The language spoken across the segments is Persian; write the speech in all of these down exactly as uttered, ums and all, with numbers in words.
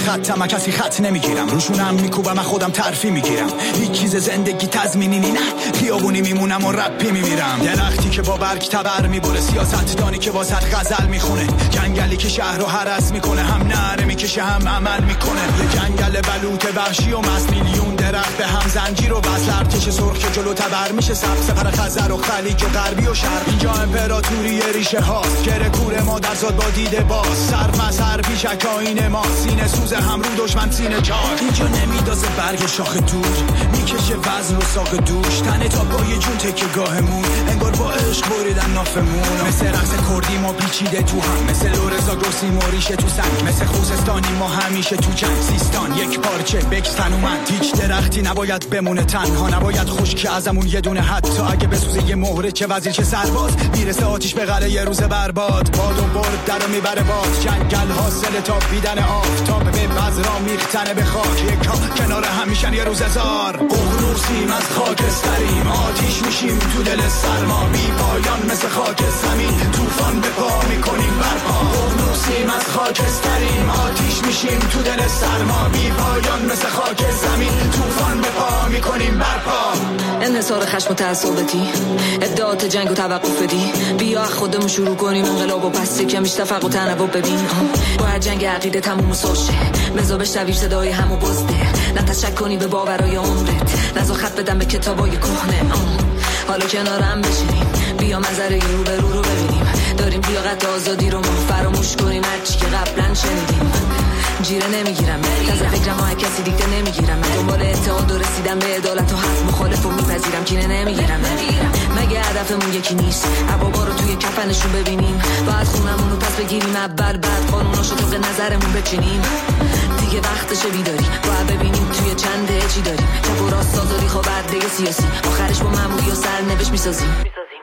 خطم کسی خط نمیگیرم، روشونم میکوبم من خودم ترفی میگیرم. هیچ چیز زندگی تضمینی نه، خیابونی میمونم و رپی میمیرم. درختی که با برگ تبر میبره، سیاستدانی که با صد غزل میخونه، جنگلی که شهر رو هرس میکنه، هم نره میکشه هم عمل میکنه. یه جنگل بلوط وحشی و مست، میلیون درخت به هم زنجیر و وصل، ارتش سرخ که جلو تبر میشه، سبز سپر خزر و خلیج و غربی و شرق. اینجا امپراتوری ریشه هاست، گره کور ما در زاد با دیده باز، سر مسر پیشک آینه ما، سینه سوز هم رو دشمن سینه چاک. اینجا نمیدازه برگ شاخ دور، میکشه وزن و ساق دوش، تنه تا پای جون تکه گاهمون، انگار با عشق بریدن نافمون. مثل رقص کردی ما پیچیده تو هم، مثل لورزا گرسی موریشه تو سنگ، مثل خوزستانی ما همیشه تو جنگ. سیستان یک پارچه بکس تنومند، هیچ درختی نباید بمونه تنها، نباید خشک ازمون یه دونه حتی اگه بسوزه یه مهره، چه وزیر چه سرباز، میرسه آتیش به قلعه یه روز برباد. باد و برد در میبره باد، جنگل حاصل تا بیدن آفتاب، به بذرا میختنه به خاک، یکا کنار همیشن یه روز هزار. ققنوسیم از خاکستریم، آتیش میشیم تو دل سرما، بی پایان مثل خاک زمین، طوفان به پا میکنیم برپا. ققنوسیم از خاکستریم، آتیش میشیم تو دل سرما، بی پایان مثل خاک زمین، طوفان به پا میکنیم برپا. انحصار خشم و تعصبتی، ادعات جنگ و توقف بدی، بیا خودمون شروع کنیم انقلاب و پس کمیش تفق و تنوع ببین. باید جنگ عقیده تموم سوشه، مزا بشنوی صدای همو بزده، نه تشک کنی به باورای عمرت، نزا خط بدم به کتابای کهنه. حالا کنارم بشینیم، بیا منظره رو به رو رو ببینیم، داریم لیاقت آزادی رو ما فراموش کنیم، هرچی که قبلا شنیدیم. جیره نمیگیرم تازه فکرم ها کسی دیگه نمیگیرم، دنبال اتحاد و رسیدم به عدالت و حق مخالف و میپذیرم، کینه نمیگیرم نمیگیرم. مگه هدفمون یکی نیست عبابا رو توی کفنشون ببینیم، بعد خونمون رو پس بگیریم اول، بعد قانوناشو طبق نظرمون بچینیم. دیگه وقتشه بیداری، باید ببینیم توی چنده چی داریم، چپ و راست آزادی خواه برده سیاسی، آخرش با معمولی و سرنوشت میسازیم.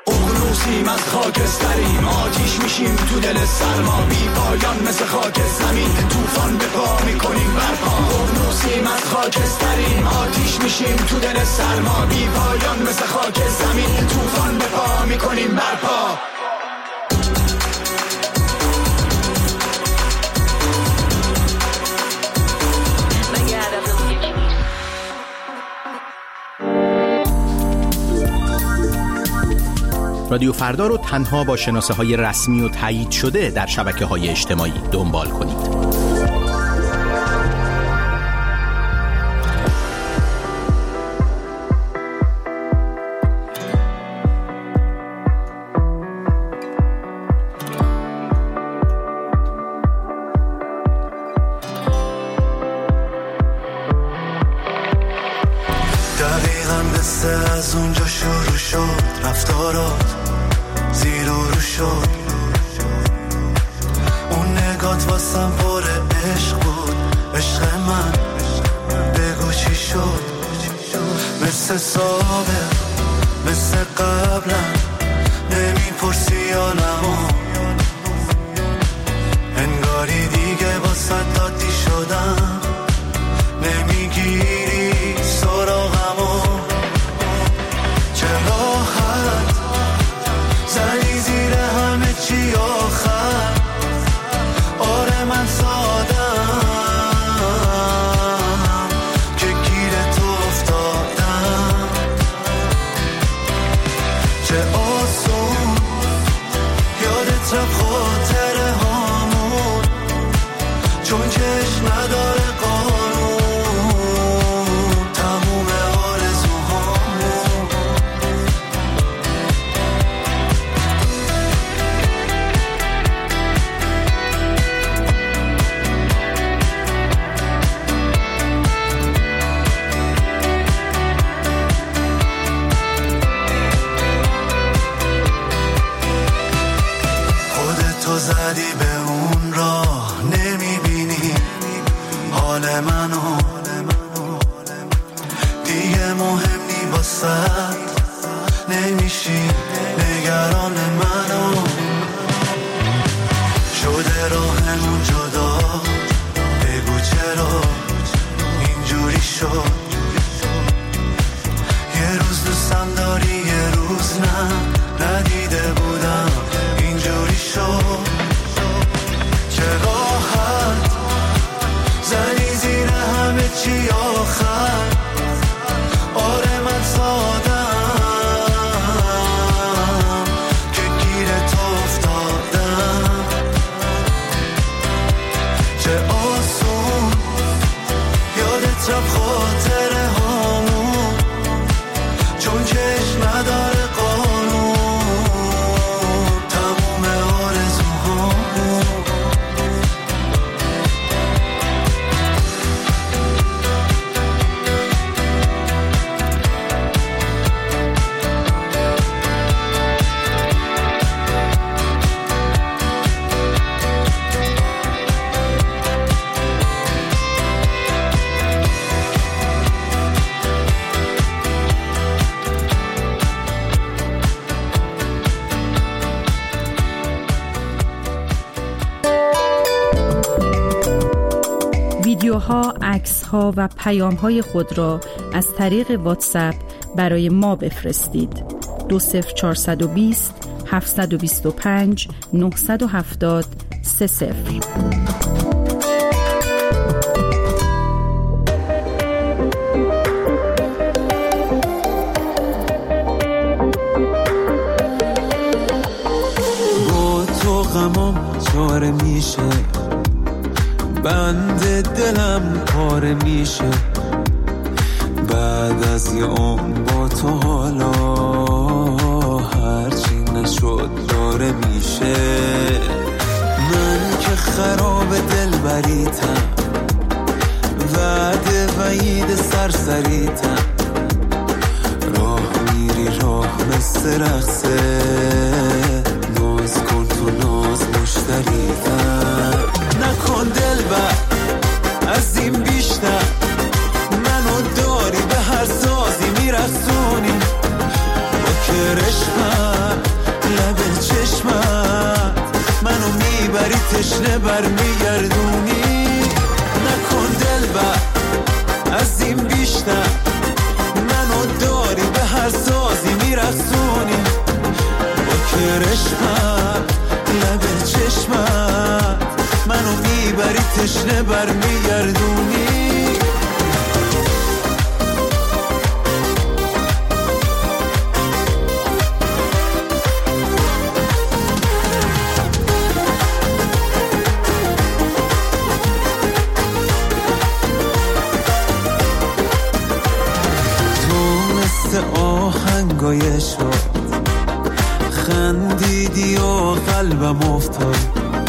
ققنوسیم از خاکستریم، آتیش میشیم تو دل سرما، بی پایان مثل خاک زمین، طوفان به پا میکنیم برپا. ققنوسیم از خاکستریم، آتیش میشیم تو دل سرما، بی پایان مثل خاک زمین، طوفان به پا میکنیم برپا. رادیو فردا رو تنها با شناسه های رسمی و تایید شده در شبکه های اجتماعی دنبال کنید. دقیقاً مثل از اونجا شروع شد رفتارات، زیر و رو شد اون نگات واسم پر عشق بود، عشق من بگو چی شد. مثل سابق مثل قبلا نمیپرسی حالمو، انگاری دیگه واسه عادی شدم، نمیگیری سراغمو. چه راحت زنی زیر همه چی آخر، آره من سادم که گیر تو افتادم. چه آسون یادت رفت خاطره هامون، چون چشم نداره قانون، تموم آرزوهامون. خودتو زدی به اون راه، نمیبینی حال منو، دیگه مهم نی واسد، نمیشی نگران منو. شده راهمون جدا، بگو چرا اینجوری شد. یه روز دوستم داری یه روز نه، ندیده بودم اینجوری شد. چه راحت زنی هرچی آخر آره من سادم که گیر تو افتادم چه آسون یادت رفت خاطره هامون چون چشم نداره قانون تموم آرزوهامون ویدیوها، عکس‌ها و پیام‌های خود را از طریق واتساپ برای ما بفرستید. دو صفر چهارصد و بیست هفتصد و بیست و پنج نهصد و هفتاد سه صفر. با تو غمام چاره میشه بند دلم پاره میشه بعد از یه عمر با تو حالا هرچی نشد داره میشه من که خراب دل بریتم وعده وعید سرسریتم راه میری راه مثل رقصه ناز کن تو ناز مشتریتم نکن دل بر از این بیشتر منو داری به هر سازی میرسونی با کرشمت لب چشمت منو میبری تشنه بر میگردونی نکن دل بر از این بیشتر منو داری به هر سازی میرسونی با کرشمت لب چشمت منو میبری تشنه بر میگردونی تو مثل آهنگای شد خندیدی و قلبم افتاد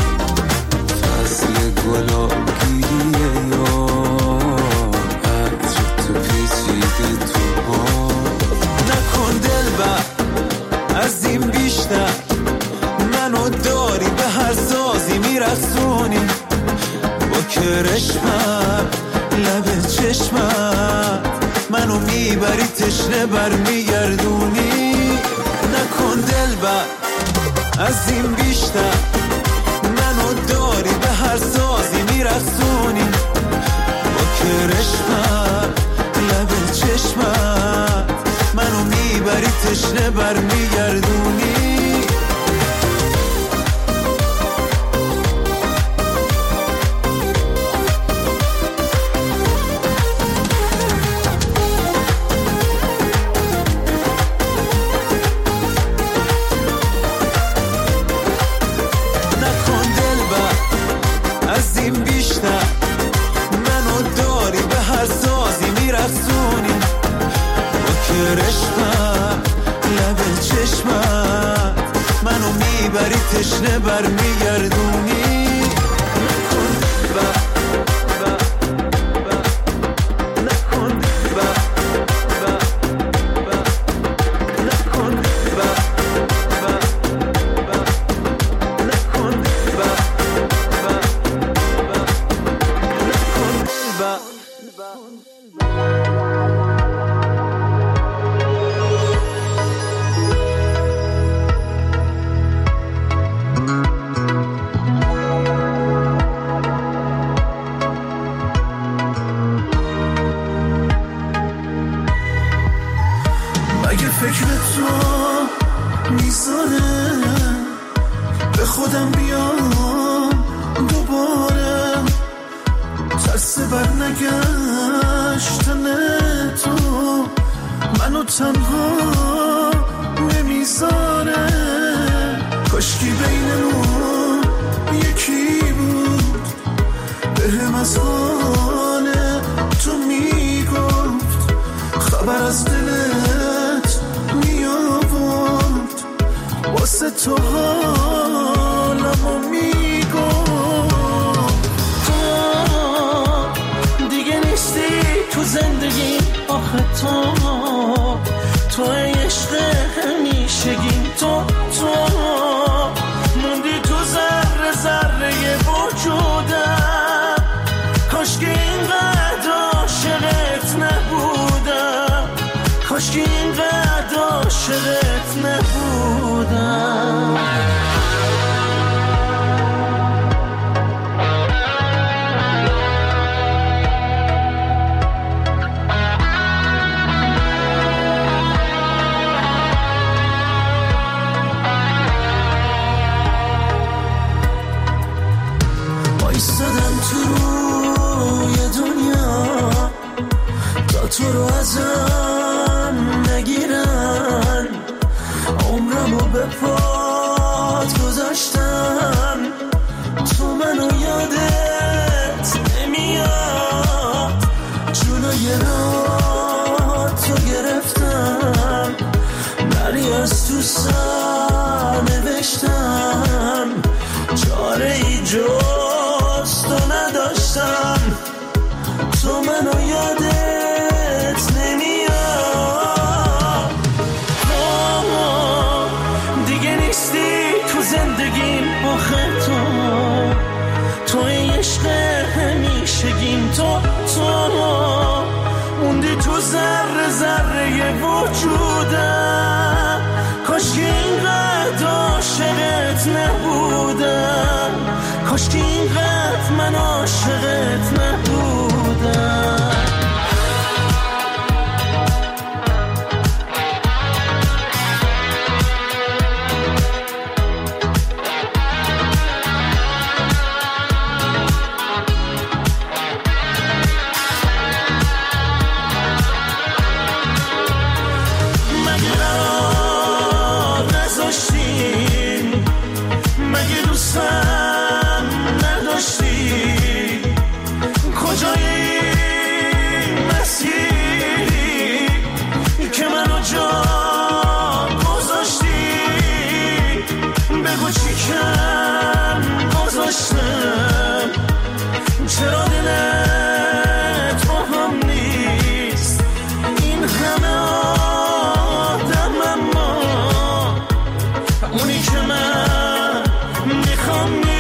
گلا گیریه یا عطر تو پیچیده تو ها نکن دل بر از این بیشتر منو داری به هر سازی میرسونی با کرشمت لب چشمت منو میبری تشنه بر میگردونی نکن دل بر از این بیشتر منو داری به هر سازی میرسونی با کرشمت لب چشمت منو میبری تشنه بر میگردونی تشنه بر میگردونی نکن با با با نکن با با با نکن با با با نکن با با با نکن با فکر تو میزانه به خودم بیام دوباره ترس قصه بر نگشتن تو منو تنها نمیذاره. کاشکی بینمون یکی بود بهم از حال تو میگفت، خبر از دلت میآورد، واسه تو حالمو میگفت. تو دیگه نیستی تو زندگی، آخه تو تو عشق همیشگیم، تو تو موندی تو ذره ذره وجودم. کاش که اینقدر عاشقت نبودم، کاش که اینقدر عاشقت نبودم. تو رو ازم نگیرن، عمرمو به پات گذاشتم، تو منو یادت نمیاد، جلوی راه تو گرفتم، نری از تو سر نوشتم، چاره ای جز تو نداشتم، تو منو یادت تو تو موندی تو ذره ذره وجودم. کاش که اینقدر عاشقت نبودم، کاش که اینقدر من عاشقت نبودم. چرا دلت با هم نیست، این همه آدم اما اونی که من میخوام نیست.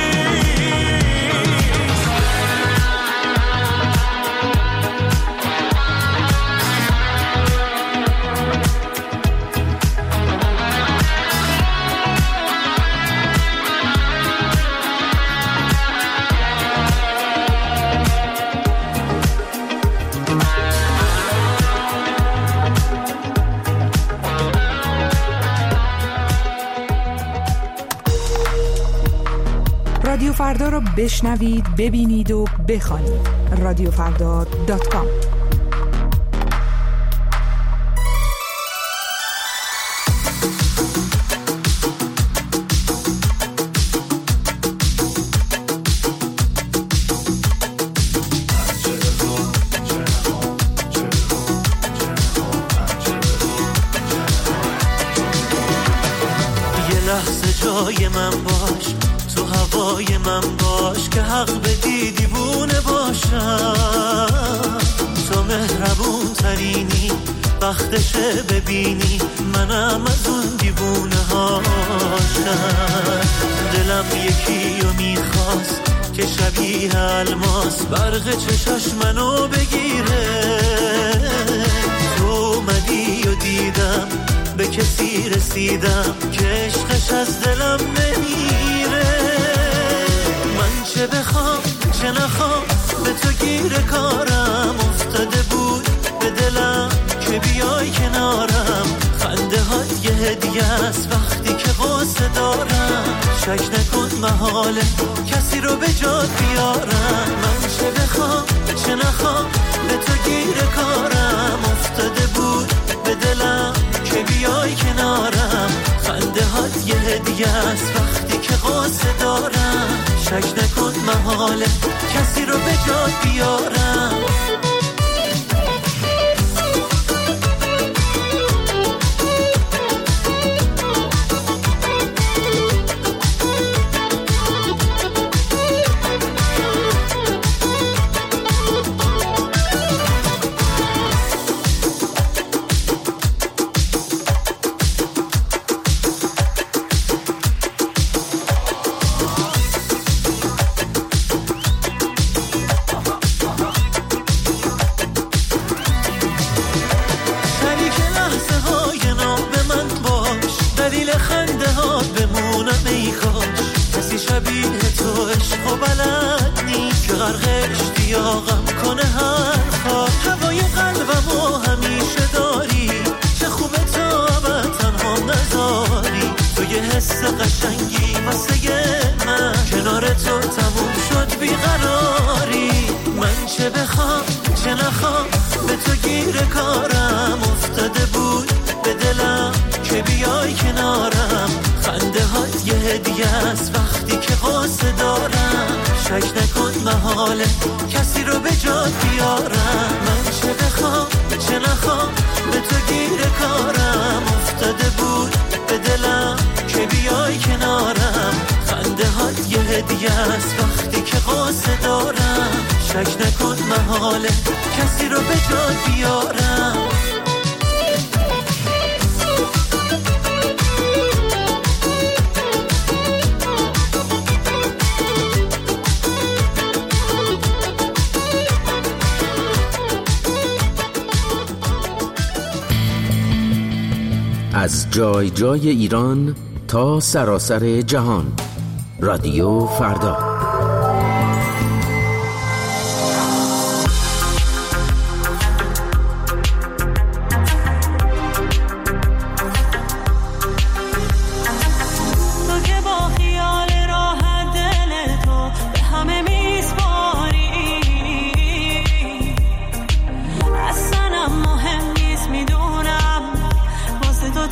رادیو فردا رو بشنوید، ببینید و بخوانید. رادیو فردا دات کام. یه لحظه جای من باش، تو هوای من باش که حق بدی دیوونه باشم. تو مهربون ترینی، وقتشه ببینی منم از اون دیوونه هاشم. دلم یکی رو میخواست که شبیه الماس برق چشاش منو بگیره. تو اومدی و دیدم به کسی رسیدم که عشقش از دلم نمیره. من چه بخوام چه نخوام به تو گیر کارم افتاده بود به دلم که بیای کنارم. خنده های یه هدیه است وقتی که قصه دارم. شک نکن محاله کسی رو به جات بیارم. من چه بخوام چه نخوام به تو گیر کارم افتاده بود به دلم که بیای کنارم. خنده هات یه هدیه است وقتی که قصه دارم. شک نکن محاله کسی رو به جات بیارم. کسی رو به جات بیارم. من چه بخوام چه نخوام به تو گیر کارم افتاده بود به دلم که بیای کنارم. خنده هات یه هدیه است وقتی که قصه دارم. شک نکن محاله کسی رو به جات بیارم. از جای جای ایران تا سراسر جهان. رادیو فردا.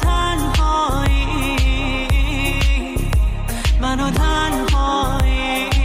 منو تنهایی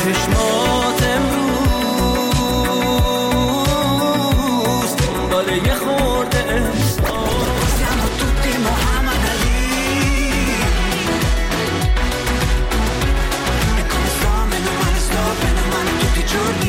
چشمات امروز دنبال یه خورده احساس siamo tutti Muhammad Ali e come sto meno male sto bene male tutti i giorni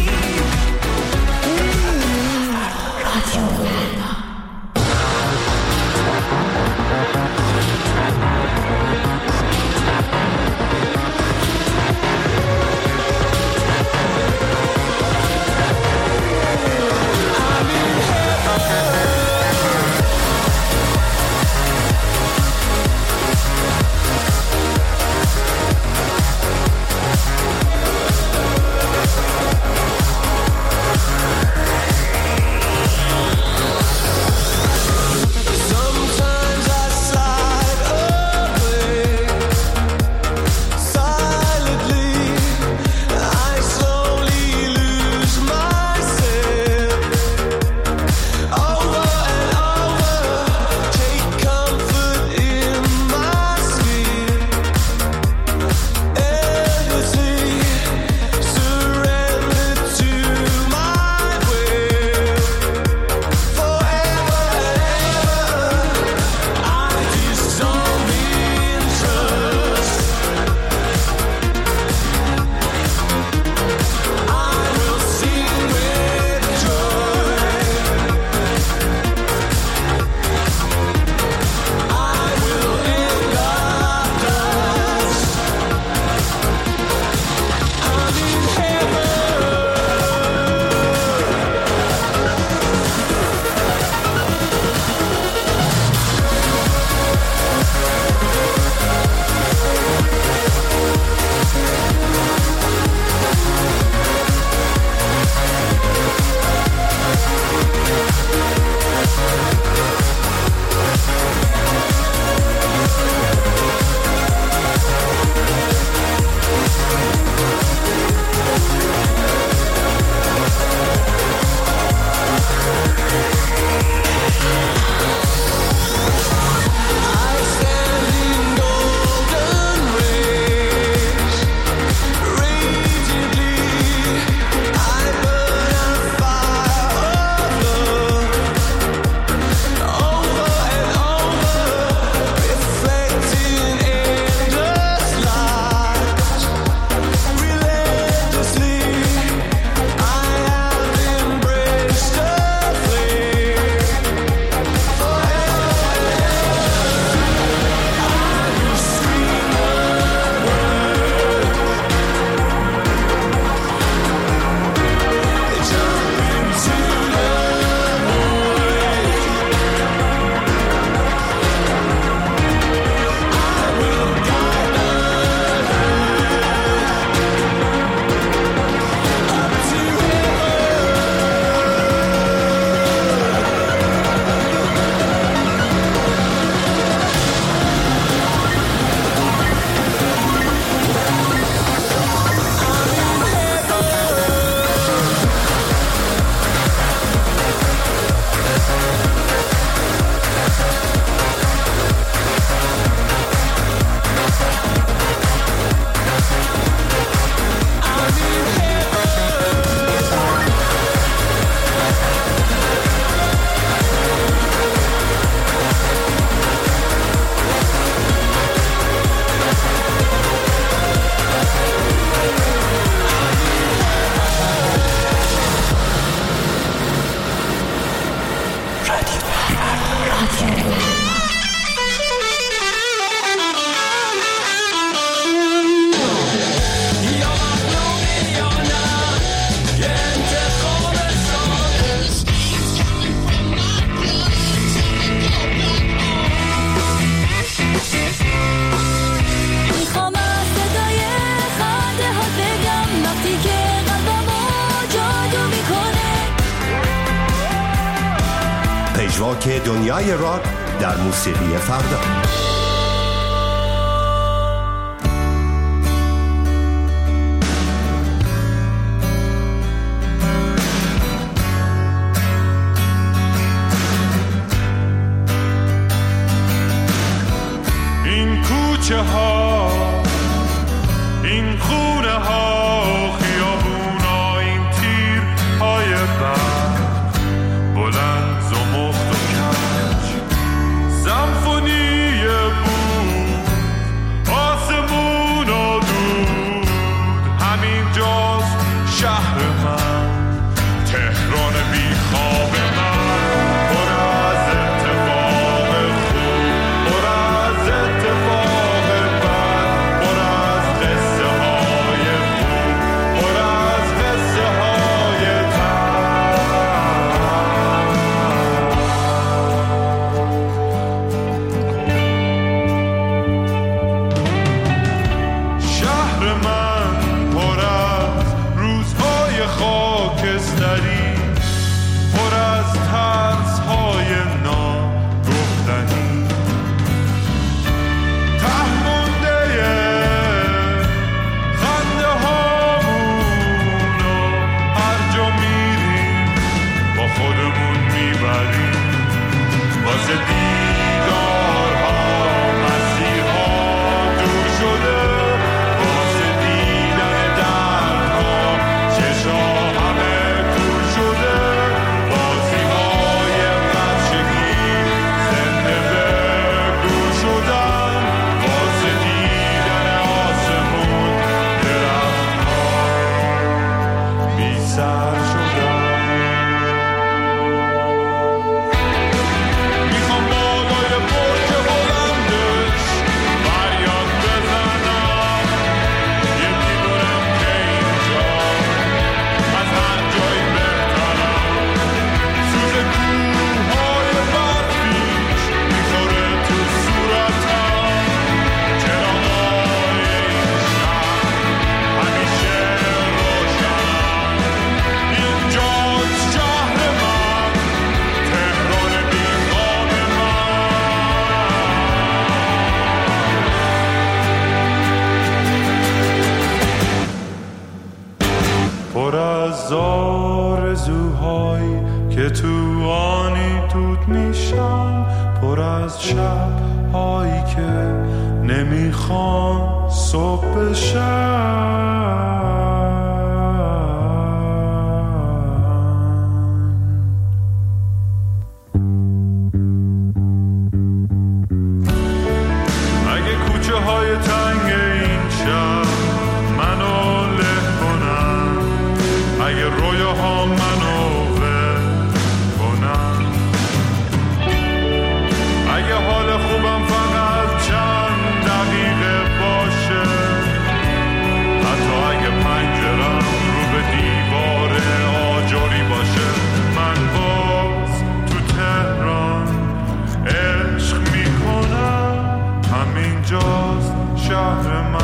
پژواک دنیای راک در موسیقی فردا. این کوچه ها، این خونه ها پر از آرزوهایی که تو آنی دود میشن، پر از شب‌هایی که نمیخوان صبح بشن. اگه کوچه های تنگ این شب منو له کنن، اگه رویاها منو ول کنن، اگه حال خوبم فقط چند دقیقه باشه، حتی اگه پنجرم رو به دیوار آجری باشه، من باز تو تهران عشق میکنم، همینجاست شهر من.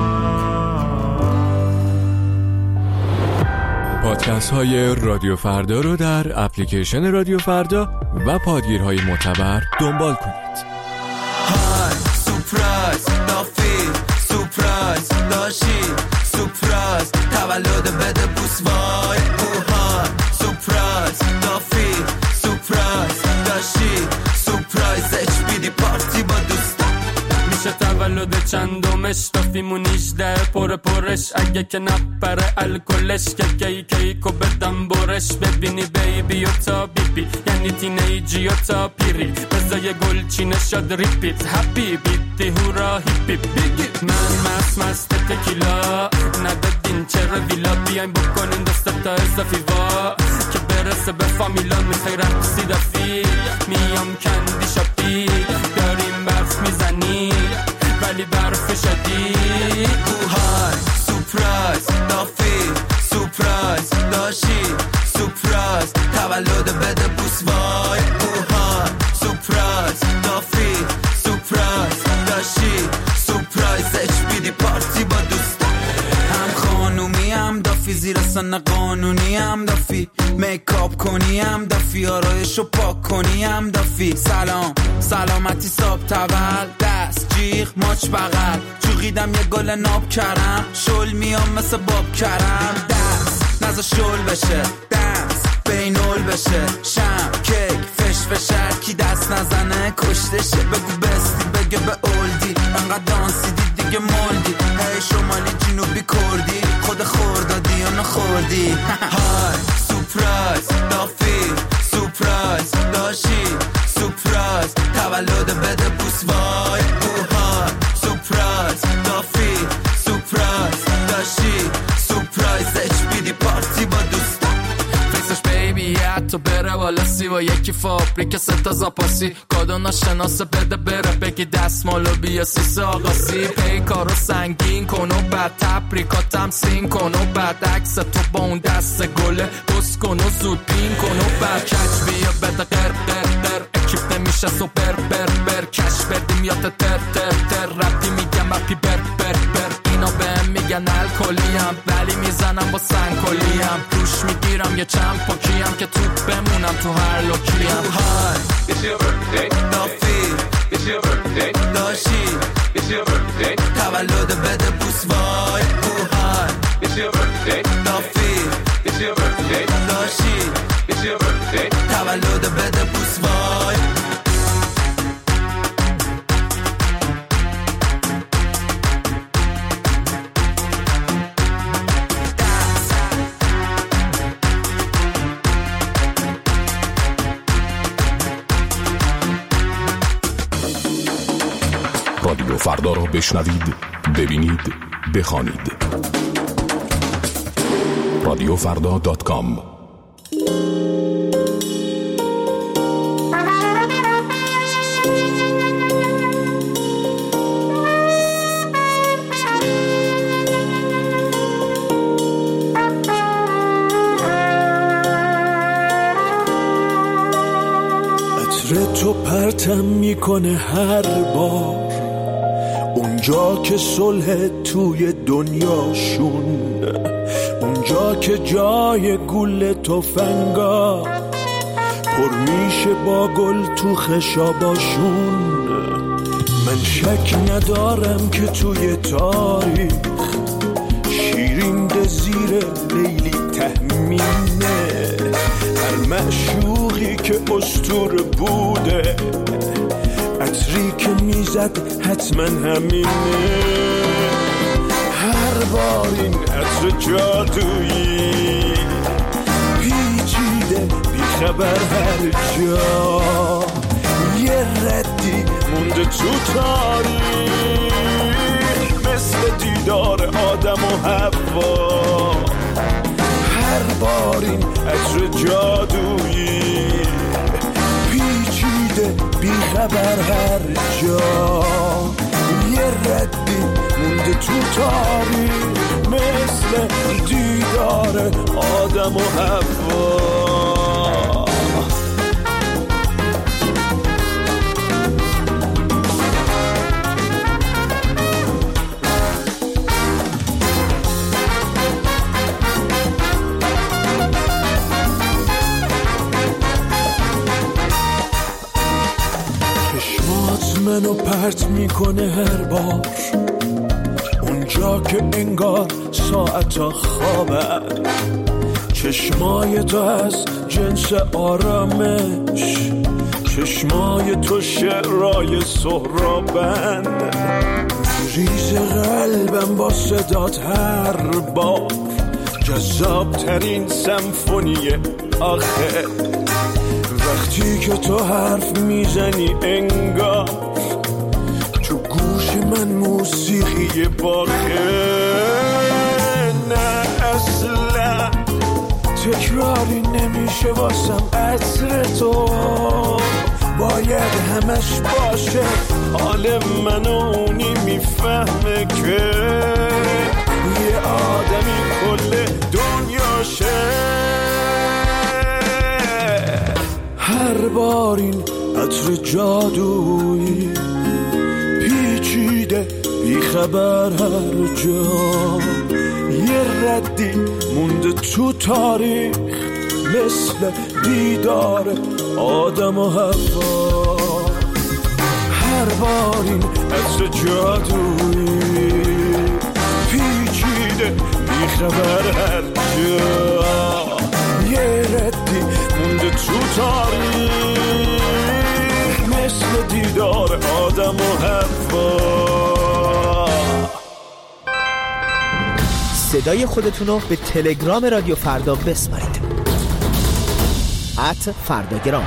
پادکست های رادیو فردا رو در اپلیکیشن رادیو فردا و پادگیرهای معتبر دنبال کنید. های سورپرایز دافی، سورپرایز داشی، سورپرایز تولد بده بوس وای. های سورپرایز دافی، سورپرایز داشی، سورپرایز اچ بی دی پارتی با دوستا. میشه تولد چندمش دافیمون نیجده پر پرش، اگه که نپره الکلش که کی کیکو بدم برش. ببینی بیبی و تا بیبی یعنی تینیجی و تا پیری، بزای گل چی نشد ریپیت هپی بیتی هورا هیپی بیگی. من مست مست تکیلا ندادین چرا ویلا، بیاین بکنین دست تا اضافی وا که برسه به فامیلا. میخوای رقصی دافی میام کندی شاپی، داریم برف میزنی ولی برف شدید. های سورپرایز دافی، سورپرایز داشی، سورپرایز تولد بده بوس وای. های سورپرایز دافی، سورپرایز داشی، سورپرایز اچ بی دی پارتی با دوستا. هم خانومی هم دافی، زیر سن قانونی هم دافی، میکاپ کنی هم دافی، آرایشو پاک کنی هم دافی. سلام سلامتی صاحب تول، دست جیغ ماچ بغل، چوقیدم یه گل ناب کرم، شل میام مثل باب کرم. دست نزا شل بشه، دست بینول بشه، شم کیک فش فشر کی دست نزنه کشتشه. بگو بستی بگه به اولدی، انقدر دانسی دی دیگه مولدی. هی شمالی جنوبی کردی، خود خوردادی یا نخوردی. های سورپرایز دافی، سورپرایز داشی، سورپرایز تولد بده بوس وای. های سورپرایز دافی، سورپرایز داشی، سورپرایز اچ بی دی پارتی با دوستا. فیسش بیبی حتی بره والا سی و یکی فابریک ستا زاپاسی، کادو ناشناسه بده بره بگی دستمالو بیا سیسه آقاسی. پیکارو سنگین کن و بعد تبریکاتم سین کن و بعد عکس تو با اون دست گله بس کن و زود پین کن و بعد کچ بیا بده قر قر قر، اکیپ نمیشه سو بر بر بر، کش بدیم یا تر تر تر، ربی میگم اپی بر بر بر. اینا بهم میگن الکلیم ولی میزنم با سنگکلیم، روش میگیرم یه چند پاکیم که تو بمونم تو هر لوکیم. های It's your birthday دافی، It's your birthday داشی، It's your birthday تولد بده بوس وای. های It's your birthday دافی، It's your birthday داشی، It's your birthday تولد بده بوس وای. رادیو فردا را بشنوید، ببینید، بخوانید. رادیو فردا دات کام. عطر تو پرتم میکنه هر بار اونجا که صلح توی دنیاشون، اونجا که جای گل تفنگا پر میشه با گل تو خشاباشون. من شک ندارم که توی تاریخ شیرین زیر لیلی تهمینه، هر معشوقی که اسطوره بوده عطری که میزد حتما همینه. هر بار این عطر جادویی پیچیده بیخبر هر جا، یه ردی مونده تو تاریخ مثل دیدار آدم و حوا. هر بار این عطر جادویی پیچیده بیخبر هر جا، یه ردی مونده تو تاریخ مثل دیدار آدم و حوا. منو پرت میکنه هر بار اونجا که انگار ساعتا خوابن، چشمای تو از جنس آرامش، چشمای تو شعرای سهرابند، ریز قلبم با صدات هر بار جذاب ترین سمفونی آخر. وقتی که تو حرف میزنی انگار تو گوش من موسیقی باخه. نه اصلا تکراری نمیشه واسم عطر تو، باید همش باشه حال من و اونی میفهمه که یه آدمی کل دنیاشه. هر بار این عطر جادویی پیچیده بیخبر هر جا، یه ردی مونده تو تاریخ مثل دیدار آدم و حوا. هر بار این عطر جادویی پیچیده بیخبر هر جا، یه ردی مونده تو تاریخ مثل دیدار آدم و حوا. صدای خودتونو به تلگرام رادیو فردا بسپارید. ات فرداگرام.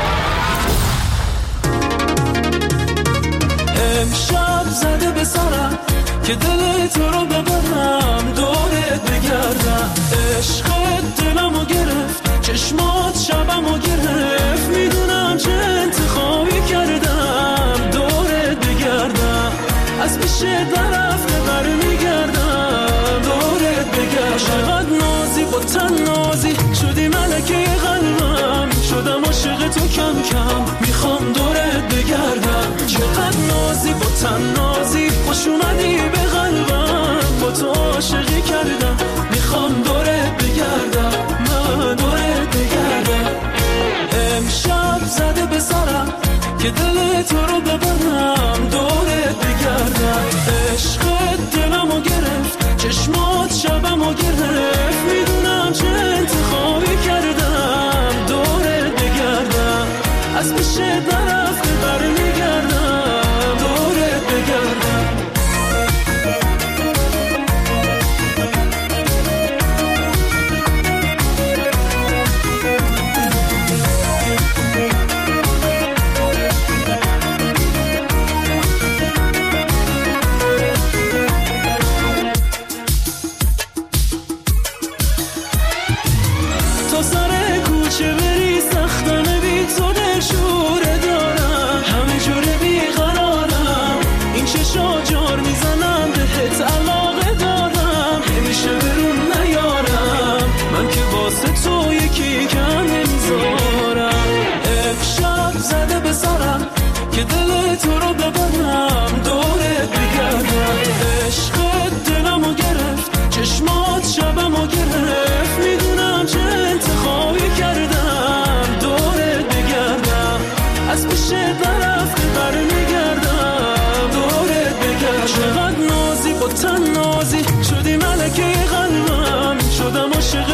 امشب زده به سرم که دل تو رو ببرم، دورت بگردم. عشقت دلمو گرفت، چشمات شبمو گرفت، میدونم چه انتخابی کردم. دورت بگردم، از پیش درفته بر میگردم. دورت بگردم، چقدر نازی با تن نازی شدی ملکه قلبم، شدم عاشق تو کم کم، میخوام دورت بگردم. چقدر نازی با تن نازی خوش اومدی به قلبم، با تو عاشقی کردم، میخوام دورت بگردم، من دورت بگردم. امشب زده به سرم که دل تو رو ببرم، دورت بگردم. عشقت دلمو گرفت، چشمات شبمو گرفت، میدونم چه انتخابی کردم. دورت بگردم، از پیش درفته بر میگردم. دورت بگردم.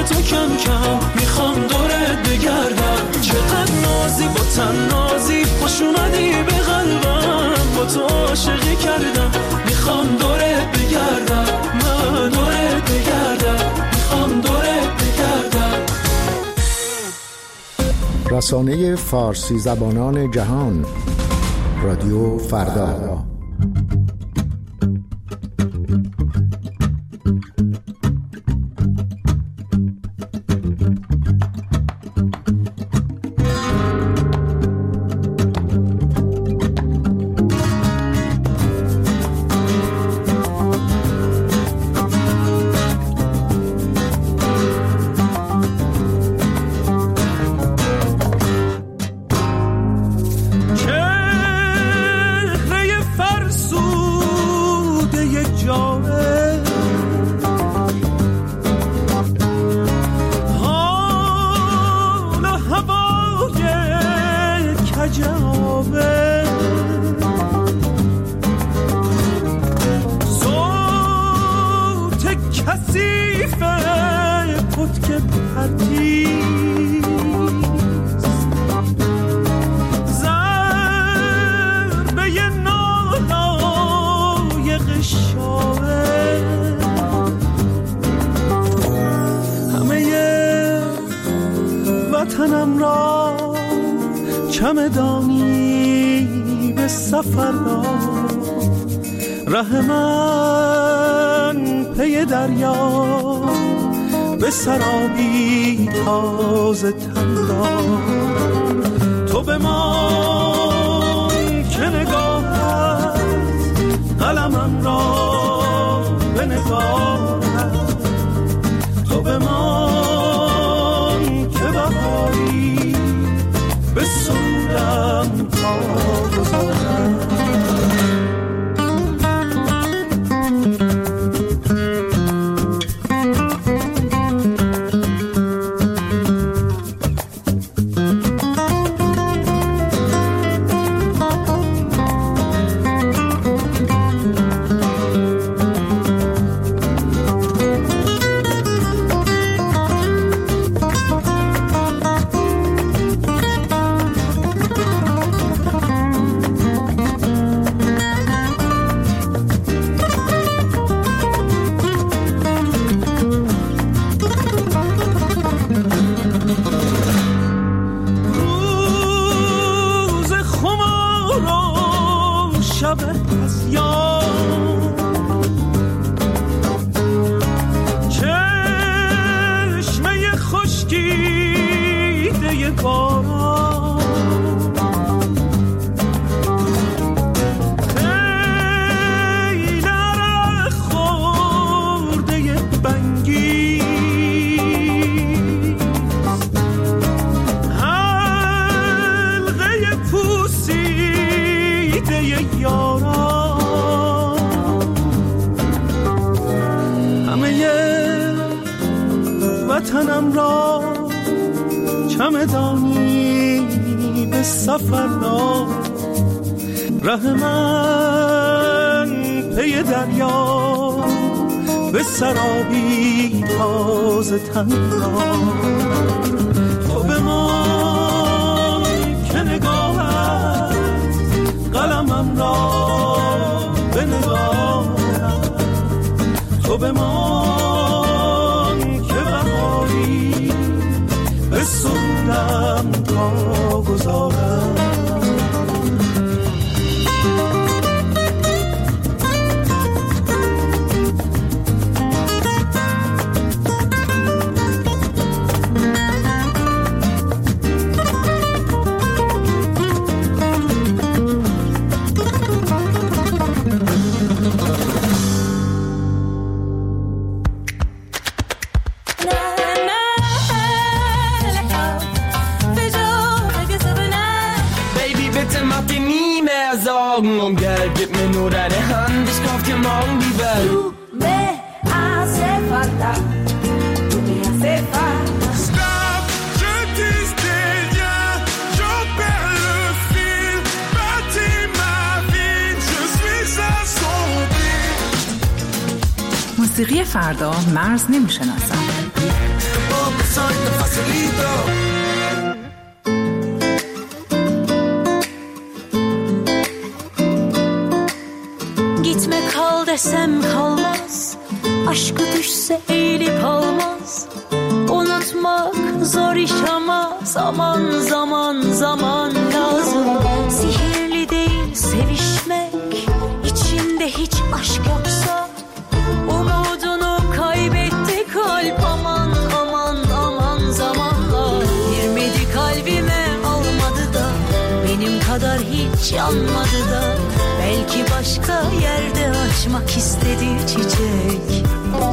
تو کم کم میخوام دورت بگردم. چقدر نازی با تن نازی، خوش اومدی به قلبم، با تو عاشقی کردم. میخوام دورت بگردم، من دورت بگردم، میخوام دورت بگردم. رسانه فارسی زبانان جهان، رادیو فردا. وطنم را چمدانی به سفر دار، ره من پی دریا به سرابی تازه تن دار. تو به من که نگاهت قلمم را به نگاهت، تو به من که بهاری به سودم تا گذارم. وطنم را چمدانی به سفر دار، ره من پی دریا به سرابی تازه تن دار. تو به من که نگاهت قلمم را به نگاهت، تو به من که بهاری به سودم تا گذارم. Und Geld, gib mir nur deine Hand, ich kauf dir morgen die Welt. Du me hace falta, tu me hace falta. Stop, je dis rien, j'en perds le fil. Bâtis ma vie, je suis à son pied. موسیقی موسیقی فردا مرز نمی‌شناسد. Gitme kal desem kalmaz, aşkı düşse eğilip almaz. Unutmak zor iş ama zaman zaman zaman lazım. Sihirli değil sevişmek, içinde hiç aşk yoksa. Umudunu kaybetti kalp, aman aman aman zamanla. Girmedi kalbime almadı da, benim kadar hiç yanmadı da. Belki başka yerde açmak istedi çiçek.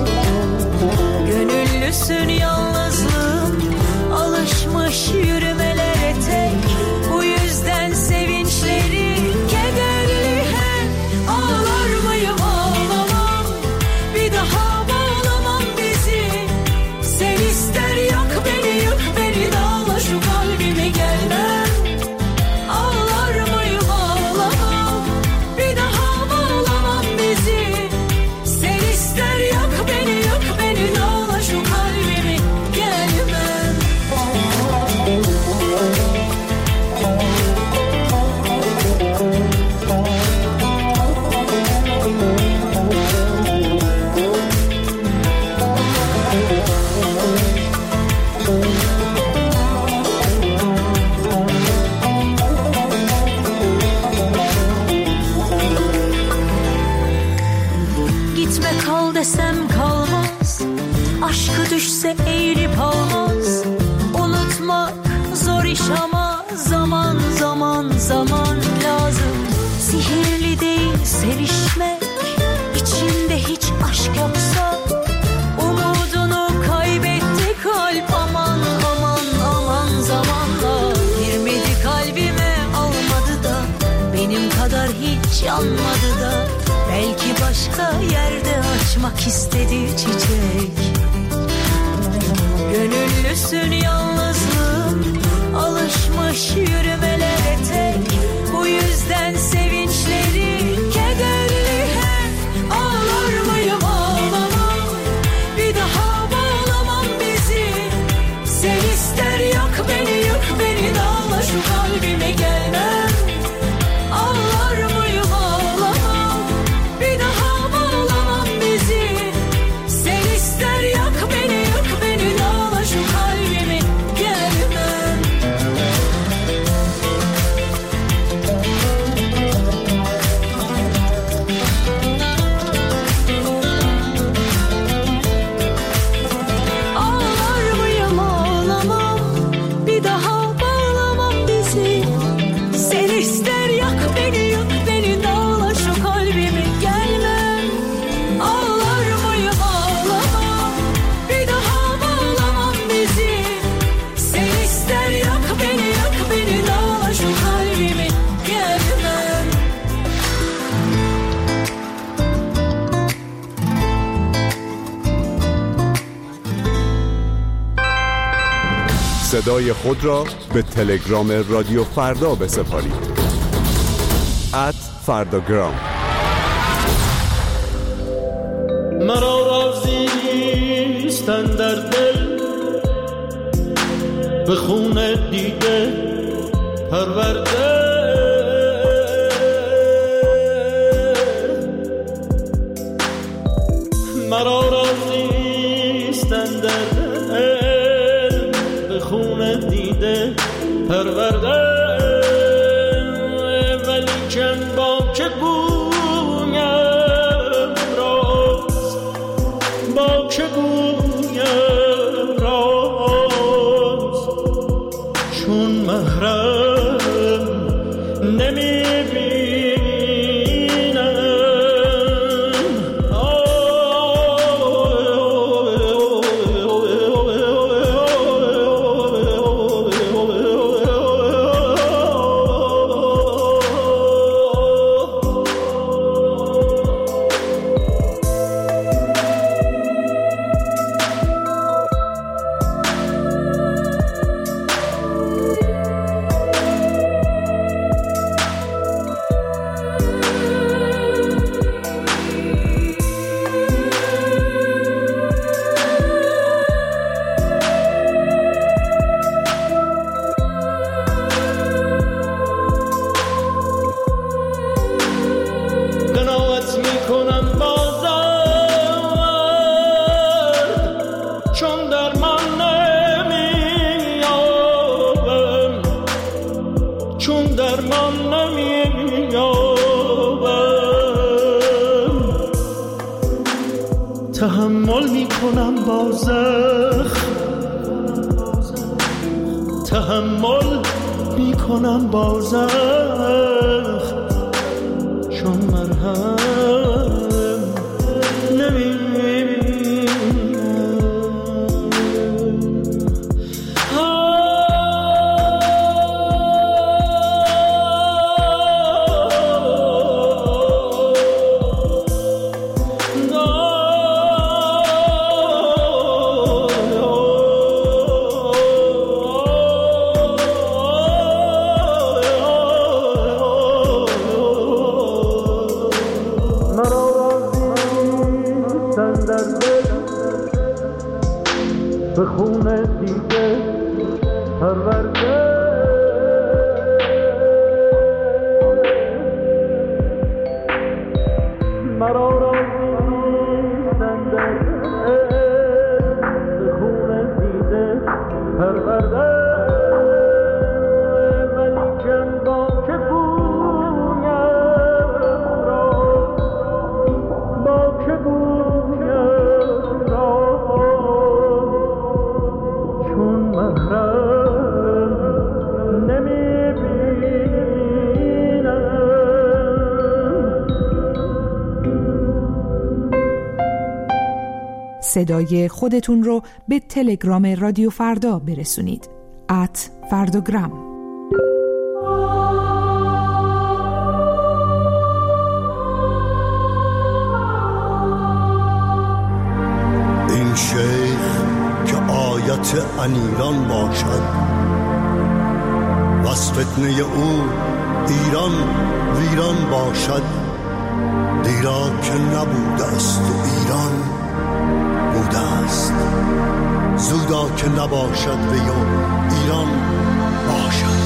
Gönüllüsün yalnızlığım, alışmış yürümelere tek. Bu yüzden sevinçleri kederli hep. Ağlar mıyım ağlamam, bir daha bağlamam bizi. Sen ister yak beni yık beni, dağla şu kalbimi gelmem. Ağlar mıyım ağlamam, bir daha bağlamam bizi. Sen ister yak beni yık beni, dağla şu kalbimi gelmem. Gitme kal desem kalmaz, aşkı düşse eğilip almaz. Unutmak zor iş ama zaman zaman zaman lazım. Sihirli değil sevişmek, içinde hiç aşk yoksa. Umudunu kaybetti kalp, aman aman aman zamanla. Girmedi kalbime almadı da, benim kadar hiç yanmadı da. Belki başka yerde açmak istedi çiçek. Gönüllüsün yalnızlığım, alışmış yürümelere tek. Bu yüzden sevinçleri kederli hep. Ağlar mıyım ağlamam, bir daha bağlamam bizi. Sen ister yak beni yık beni, dağla şu kalbime gelmem. Ağlar mıyım ağlamam, bir daha bağlamam bizi. Sen ister yak beni yık beni, dağla şu kalbimi gelmem. Ağlar mıyım ağlamam, bir daha bağlamam bizi. Sen ister yak beni yık beni, dağla şu kalbimi gelmem. Ağlar mıyım ağlamam, bir daha bağlamam bizi. Sen ister yak beni yık beni, dağla şu kalbimi gelmem. صدای خود را به تلگرام رادیو فردا بسپارید. ات فرداگرام. مرا راضی نیستن در دل، به خون دیده پرورده. مرا راضی نیستن در دل، به خون دیده پرورده. ولیکن با که گویم راز، با که گویم راز، چون محرم نمیبینم. میکنم با زخم، تحمل میکنم با زخم، چون مرهم نمیبینم. به خون دیگه پرورده مرا راضی نیستن در به خون دیگه پرورده، ولی کن با که بویم را با که بویم را چون محرم نمیبینم. صدای خودتون رو به تلگرام رادیو فردا برسونید. ات فرداگرام. این شیخ که آیت انیران باشد، وز فتنه او ایران ویران باشد. دیرا که نبوده است و ایران بوده است، زودا که نباشد و یا ایران باشد.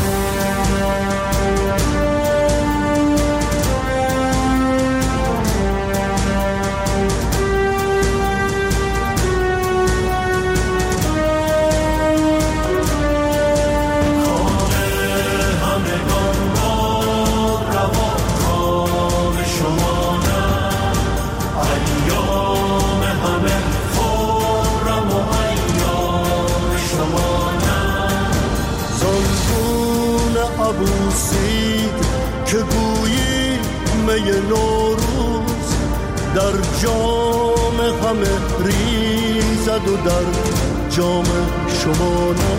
که گویی می نوروز در جام همه ریزد و در جام شما نه.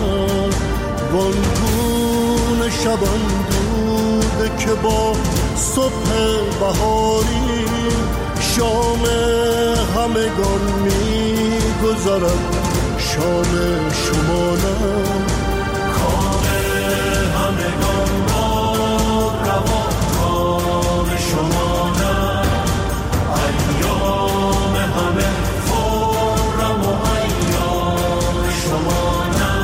وانگون شبان دوده که با صبح بهاری شام همگان می گذرد شام شما نه. کام همگان روا کام شما نه، ایام همه خرم و ایام شما نه.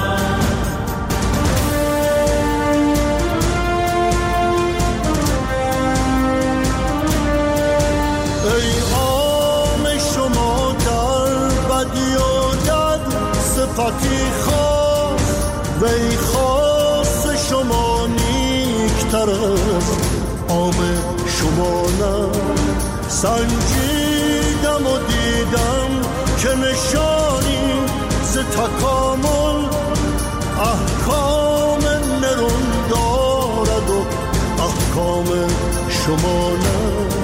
ای عام شما در بدی و در صفتی خاص، وی خاص شما نیکتر است عام شما نه. سنجیدم و دیدم که نشانی ز تکامل احکام نرون دارد و احکام شما نه.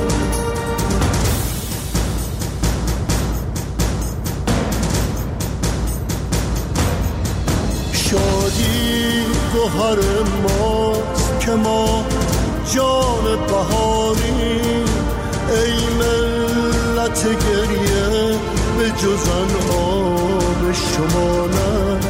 شادی گوهر ماست که ما جان بهاری، ای ملت گریه به جز انعام شما نه.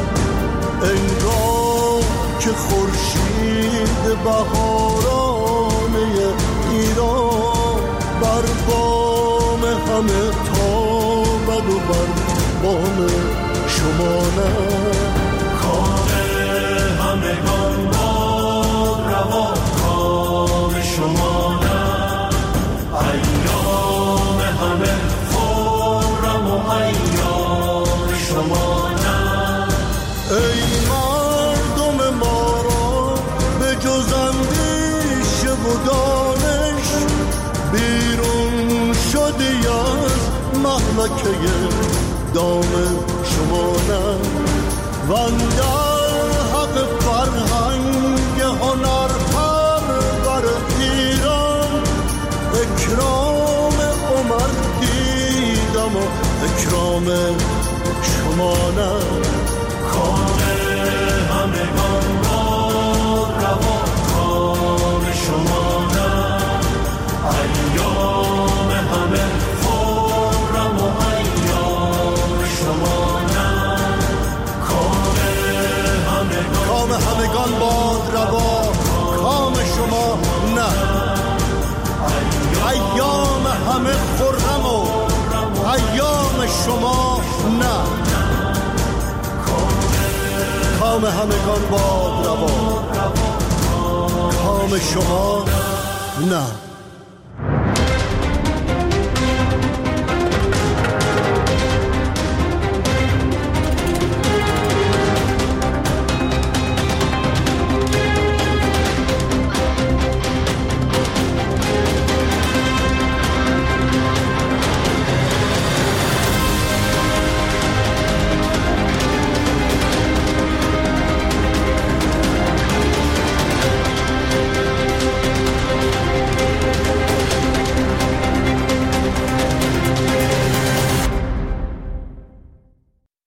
انگار که خورشید بهارانه ایران بر بام همه تابد و بر بام شما نه. کام همگان باد روا کام شما نه، ایام همه خرم و ایام شما نه. ای مردم ما را به جز اندیشه و دانش بیرون شدی از مهلکه دام شما نه وان در حق فرهنگ هنر پرور ایران اکرام عمر دیدم و اکرام شما نه کام همگان باد روا کام شما نه ایام همه خرم و ایام شما نه کام همگان کام همگان باد روا کام شما نه ایام همه خرم و ایام شما نه کام همگان باد روا کام شما نه